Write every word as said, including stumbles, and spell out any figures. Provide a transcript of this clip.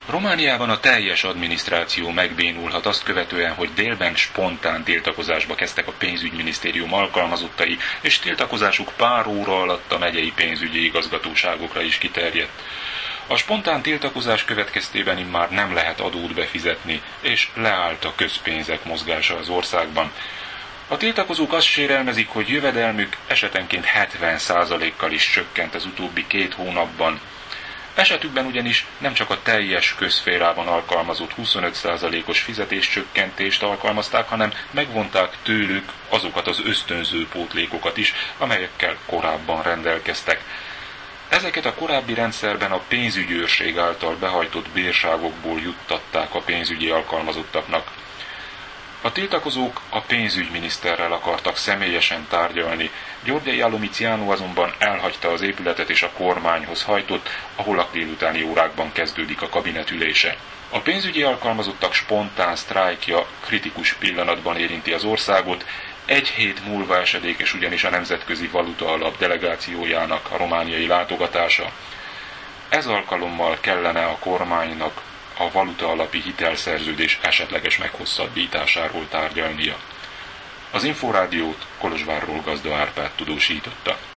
Romániában a teljes adminisztráció megbénulhat azt követően, hogy délben spontán tiltakozásba kezdtek a pénzügyminisztérium alkalmazottai, és tiltakozásuk pár óra alatt a megyei pénzügyi igazgatóságokra is kiterjedt. A spontán tiltakozás következtében immár nem lehet adót befizetni, és leállt a közpénzek mozgása az országban. A tiltakozók azt sérelmezik, hogy jövedelmük esetenként hetven százalékkal is csökkent az utóbbi két hónapban. Esetükben ugyanis nem csak a teljes közszférában alkalmazott huszonöt százalékos fizetéscsökkentést alkalmazták, hanem megvonták tőlük azokat az ösztönző pótlékokat is, amelyekkel korábban rendelkeztek. Ezeket a korábbi rendszerben a pénzügyőrség által behajtott bírságokból juttatták a pénzügyi alkalmazottaknak. A tiltakozók a pénzügyminiszterrel akartak személyesen tárgyalni, György Jalomiciano azonban elhagyta az épületet és a kormányhoz hajtott, ahol a délutáni órákban kezdődik a kabinetülése. A pénzügyi alkalmazottak spontán sztrájkja kritikus pillanatban érinti az országot, egy hét múlva esedékes ugyanis a Nemzetközi Valuta Alap delegációjának a romániai látogatása. Ez alkalommal kellene a kormánynak a valuta alapi hitelszerződés esetleges meghosszabbításáról tárgyalnia. Az Inforádiót Kolozsvárról Gazda Árpád tudósította.